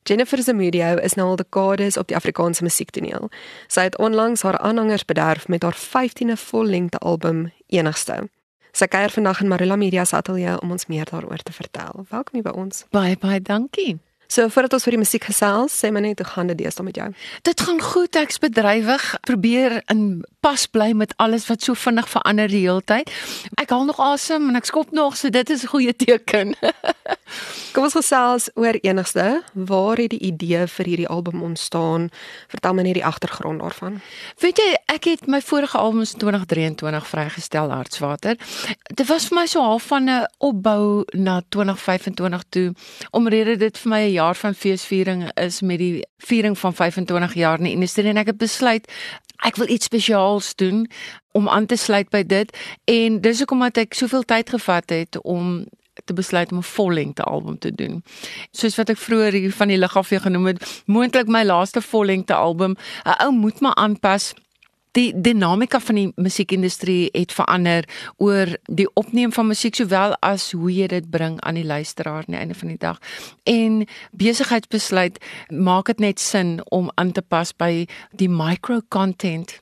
Jennifer Zamudio is nou al dekades op die Afrikaanse musiektoneel. Sy het onlangs haar aanhangers bederf met haar 15de vollengte album Enigste. Sy kuier vandag in Marula Media se ateljee om ons meer daaroor te vertel. Welkom hier by ons. Baie dankie. So voordat ons vir die musiek gesels, sê my net hoe gaan dit deesdae met jou? Dit gaan goed, ek's bedrywig, probeer in pas bly met alles wat so vinnig verander die hele tyd. Ek haal nog asem en ek skop nog, so dit is 'n goeie teken. Kom ons gesels oor Enigste. Waar het die idee vir hierdie album ontstaan? Vertel my net die agtergrond daarvan. Weet jy, ek het my vorige albums in 2023 vrygestel, Hartswater. Dit was vir my so half van 'n opbou na 2025 toe, omrede dit vir my 'n jaar van feesviering is met die viering van 25 jaar in die industrie, en ek het besluit, ek wil iets spesiaals doen om aan te sluit by dit, en dis hoekom dat ek soveel tyd gevat het om te besluit om 'n vollengte album te doen. Soos wat ek vroeër hier van die lig af vir genoem het, moontlik my laaste vollengte album. 'n Ou moet maar aanpas. Die dinamika van die musiekindustrie het verander oor die opneem van musiek, sowel as hoe jy dit bring aan die luisteraar aan die einde van die dag. En besigheidsbesluit maak dit net sin om aan te pas by die micro-content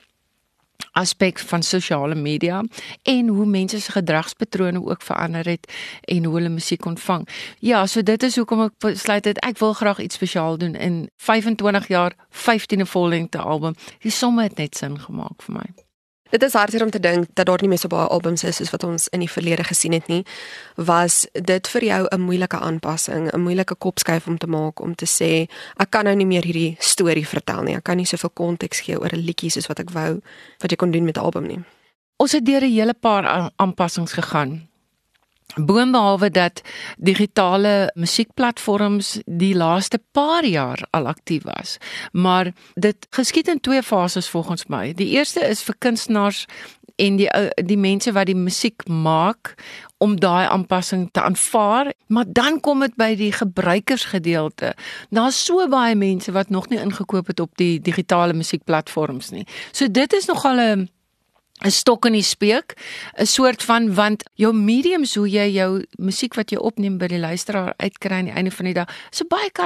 aspek van sosiale media en hoe mense se gedragspatrone ook verander het en hoe hulle musiek ontvang. Ja, so dit is hoekom ek besluit het, ek wil graag iets spesiaal doen in 25 jaar, 15de vollengte album. Die somme het net sin gemaak vir my. Dit is hartseer om te dink dat daar nie meer so baie albums is soos wat ons in die verlede gesien het nie. Was dit vir jou 'n moeilike aanpassing, 'n moeilike kopskuif om te maak, om te sê, ek kan nou nie meer hierdie storie vertel nie, ek kan nie soveel konteks gee oor 'n liedjie soos wat ek wou, wat jy kon doen met 'n album nie? Ons het deur 'n hele paar aanpassings gegaan. Boonbehalwe dat digitale musiekplatforms die laaste paar jaar al aktief was. Maar dit geskied in 2 fases volgens my. Die eerste is vir kunstenaars en die mense wat die musiek maak, om daai aanpassing te aanvaar, maar dan kom dit by die gebruikersgedeelte. Daar's so baie mense wat nog nie ingekoop het op die digitale musiekplatforms nie. So dit is nogal 'n stok in die speek, 'n soort van, want jou mediums, hoe jy jou musiek wat jy opneem by die luisteraar uitkry aan die einde van die dag, is 'n baie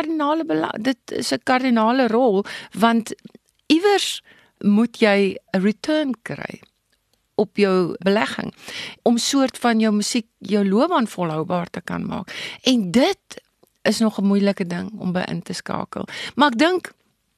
dit is 'n kardinale rol, want iewers moet jy 'n return kry op jou belegging, om soort van jou musiek, jou loopbaan volhoubaar te kan maak. En dit is nog 'n moeilike ding om by in te skakel. Maar ek dink,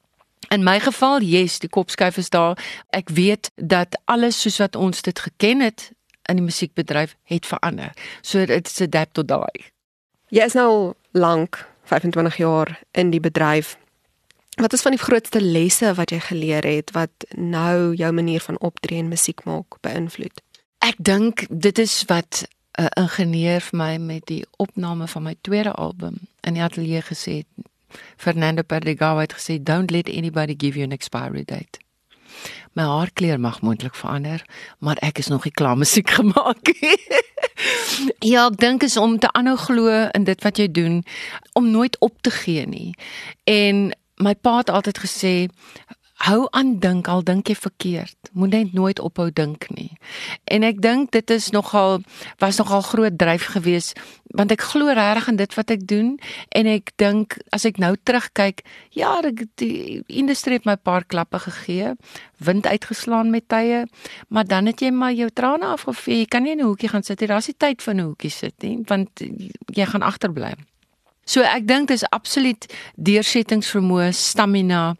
in my geval, yes, die kopskuif is daar. Ek weet dat alles soos wat ons dit geken het in die musiekbedryf het verander. So it's adapt or die. Jy is nou al lank, 25 jaar in die bedryf. Wat is van die grootste lesse wat jy geleer het, wat nou jou manier van optree en musiek maak beïnvloed? Ek dink dit is wat 'n ingenieur vir my met die opname van my tweede album in die ateljee gesê het. Fernando Perdigao het gesê, don't let anybody give you an expiry date. My haarkleur mag moontlik verander, maar ek is nog nie klaar musiek gemaak. Ja, ek dink is om te aanhou glo in dit wat jy doen, om nooit op te gee nie. En my pa het altyd gesê, hou aan dink, al dink jy verkeerd. Moet net nooit ophou dink nie. En ek dink dit was nogal groot dryf gewees, want ek glo regtig in dit wat ek doen, en ek dink, as ek nou terugkyk, ja, die industrie het my 'n paar klappe gegee, wind uitgeslaan met tye, maar dan het jy maar jou trane afgevee, jy kan nie in 'n hoekie gaan sit nie, daar's nie tyd vir 'n hoekie sit nie, want jy gaan agterbly. So ek dink dis absoluut deursettingsvermoë, stamina,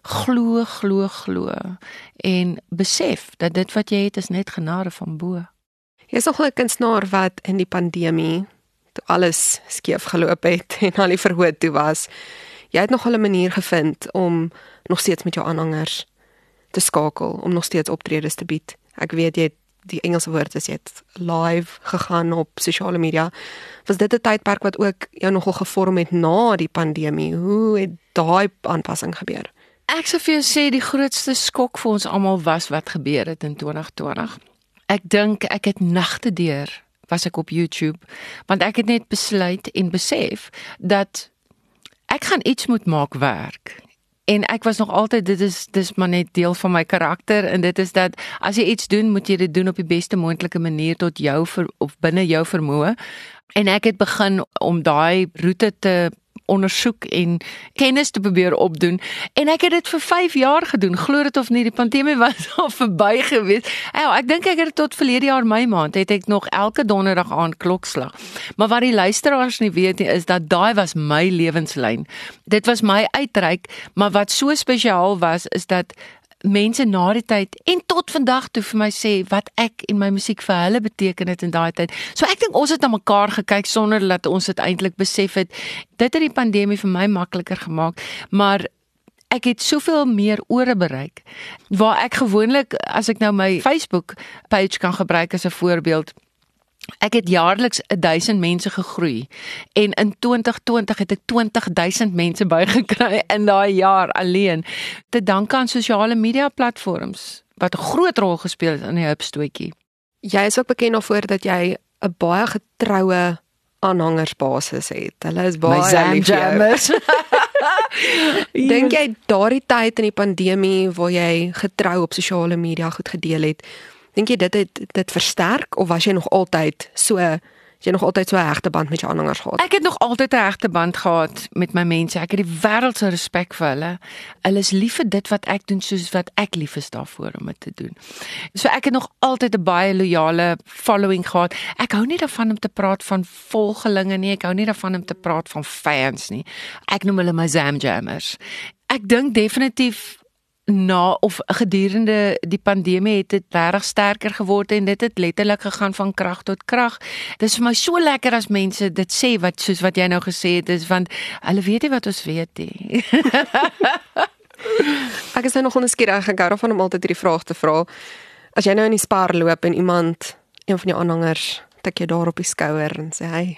glo en besef dat dit wat jy het is net genade van bo. Jy is nog 'n kunstenaar wat in die pandemie, toe alles skeef geloop het en al die verhoed toe was, jy het nog 'n manier gevind om nog steeds met jou aanhangers te skakel, om nog steeds optredes te bied. Ek weet jy het die Engelse woord is, jy het live gegaan op sosiale media. Was dit 'n tydperk wat ook jou nogal gevorm het na die pandemie? Hoe het daai aanpassing gebeur? Ek sou vir jou sê die grootste skok vir ons almal was wat gebeur het in 2020. Ek dink ek het nagte deur was ek op YouTube, want ek het net besluit en besef dat ek gaan iets moet maak werk. En ek was nog altyd, dis maar net deel van my karakter, en dit is dat as jy iets doen, moet jy dit doen op die beste moontlike manier tot jou of binne jou vermoë. En ek het begin om daai roete te ondersoek en kennis te probeer opdoen. En ek het dit vir 5 jaar gedoen. Glo dit of nie, die pandemie was al verby gewees. Ek dink ek het dit tot verlede jaar Mei maand het ek nog elke donderdag aan klokslag. Maar wat die luisteraars nie weet nie, is dat daai was my lewenslyn. Dit was my uitreik, maar wat so spesiaal was, is dat mense na die tyd en tot vandag toe vir my sê wat ek en my musiek vir hulle beteken het in daai tyd. So ek dink ons het na mekaar gekyk sonder dat ons dit eintlik besef het. Dit het die pandemie vir my makliker gemaak, maar ek het soveel meer ore bereik. Waar ek gewoonlik, as ek nou my Facebook page kan gebruik as 'n voorbeeld, ek het jaarliks 1000 mense gegroei en in 2020 het ek 20.000 mense bygekry in daai jaar alleen. Te danke aan sosiale media platforms wat 'n groot rol gespeel het in die hupstootjie. Jy is ook bekend daarvoor dat jy 'n baie getroue aanhangersbasis het. Hulle is baie lief vir jou. Dink jy daardie tyd in die pandemie waar jy getrou op sosiale media goed gedeel het, dink jy dit het dit versterk of was jy nog altyd so 'n hegte band met jou aanhangers gehad? Ek het nog altyd 'n hegte band gehad met my mense. Ek het die wêreld se respek vir hulle. Hulle is lief vir dit wat ek doen soos wat ek lief is daarvoor om dit te doen. So ek het nog altyd 'n baie loyale following gehad. Ek hou nie daarvan om te praat van volgelinge nie. Ek hou nie daarvan om te praat van fans nie. Ek noem hulle my Zamjammers. Ek dink definitief gedurende die pandemie het dit regtig sterker geword en dit het letterlik gegaan van krag tot krag. Dit is vir my so lekker as mense dit sê, soos wat jy nou gesê het, is want hulle weet nie wat ons weet nie. Ek is nou nog onskieurig, ek hou daarvan om altyd hierdie vraag te vra. As jy nou in die Spar loop en een van jou aanhangers, tik jy daar op die skouer en sê, hey,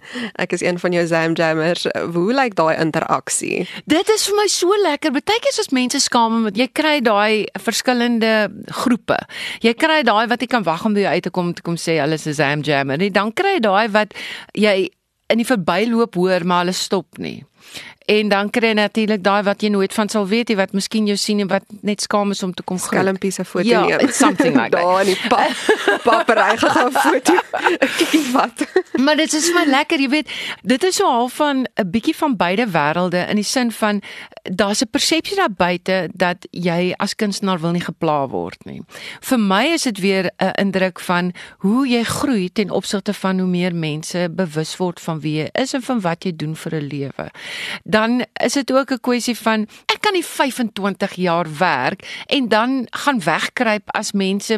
ek is een van jou Zamjammers. Hoe lyk daai interaksie? Dit is vir my so lekker. Partykeer as mense skaam, want jy kry daai verskillende groepe. Jy kry daai wat jy kan wag om by jou uit te kom sê hulle is 'n Zamjammer nie. Dan kry jy daai wat jy in die verbyloop hoor, maar hulle stop nie. En dan kry jy natuurlik daai wat jy nooit van sal weet, wat miskien jou sien en wat net skaam is om te kom groet. Skelmpies 'n foto neem. Ja, it's something like that. Daar in die papery gegaan foto. Kyk wat. Maar dit is my lekker, jy weet, dit is so half van 'n bietjie van beide wêrelde in die sin van daar's 'n persepsie daar buite dat jy as kunstenaar wil nie gepla word nie. Vir my is dit weer 'n indruk van hoe jy groei ten opsigte van hoe meer mense bewus word van wie jy is en van wat jy doen vir 'n lewe. Dan is dit ook 'n kwessie van ek kan nie 25 jaar werk en dan gaan wegkruip as mense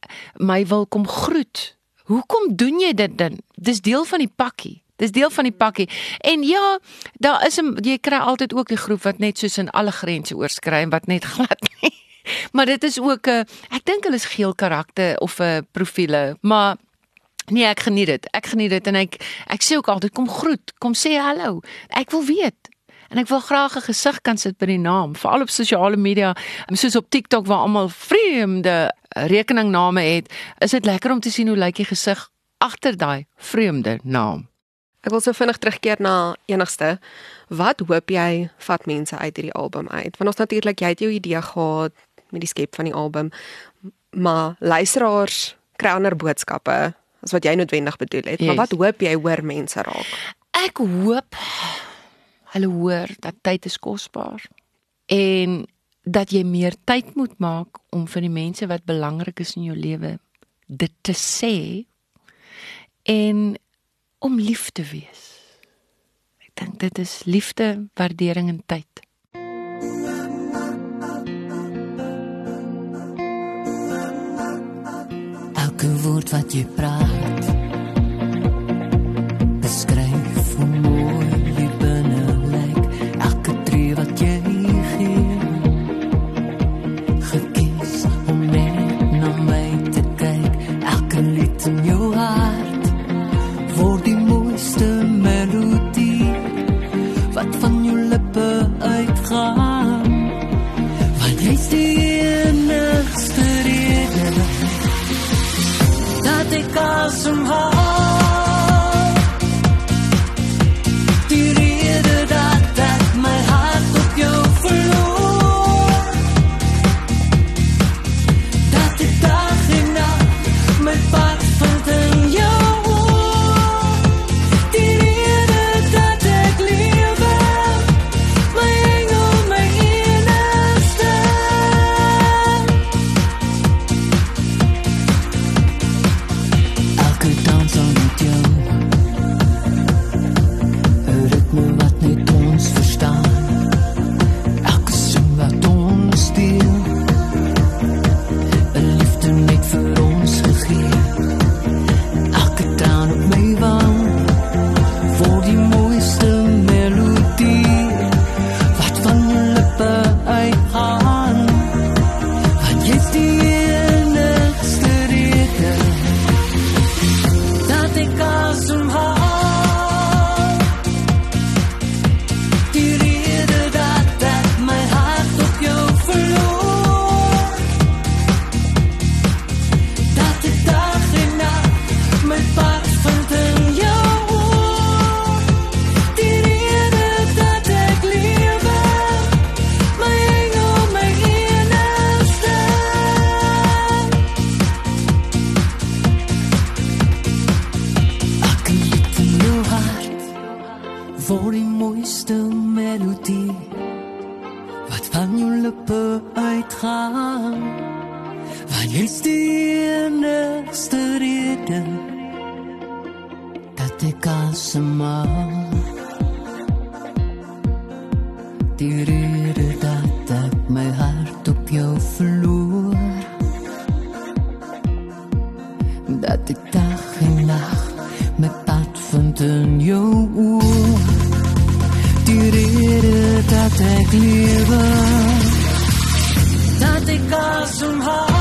my wil kom groet. Hoekom doen jy dit dan? Dis deel van die pakkie. Dis deel van die pakkie. En ja, daar is jy kry altyd ook die groep wat net soos in alle grense oorskry en wat net glad nie. Maar dit is ook ek dink hulle is geel karakter of profiele, maar nee, ek geniet dit en ek sê ook altyd kom groet, kom sê hallo. Ek wil weet. En ek wil graag 'n gesig kan sit by die naam, veral op sosiale media, soos op TikTok waar almal vreemde rekeningname het. Is dit lekker om te sien hoe lyk die gesig agter daai vreemde naam? Ek wil so vinnig terugkeer na enigste. Wat hoop jy vat mense uit hierdie album uit? Want ons natuurlik, jy het jou idee gehad met die skep van die album, maar luisteraars kry ander boodskappe as wat jy noodwendig bedoel het. Yes. Maar wat hoop jy hoor mense raak? Ek hoop hulle hoor dat tyd is kosbaar en dat jy meer tyd moet maak om vir die mense wat belangrik is in jou lewe dit te sê en om lief te wees. Ek dink dit is liefde, waardering en tyd. Elke woord wat jy praat beskryf hoe mooi jy binne lyk. Elke tree wat jy gee gekies om net na my te kyk. Elke lied in jou hart word die mooiste melodie wat van jou lippe uitgaan, want jy's die enigste rede dat ek asemhaal. Die rede dat ek my hart op jou verloor, dat ek dag en nacht my pad vind in jou oor. Die rede dat ek lewe melodie wat van jou lippe uitgaan, want jy's die enigste rede dat ek asemhaal. Die rede dat ek my hart op jou verloor, dat ek dag en nacht my pad vind in jou oor. Die rede dat ek lewe, dat ek asemhaal.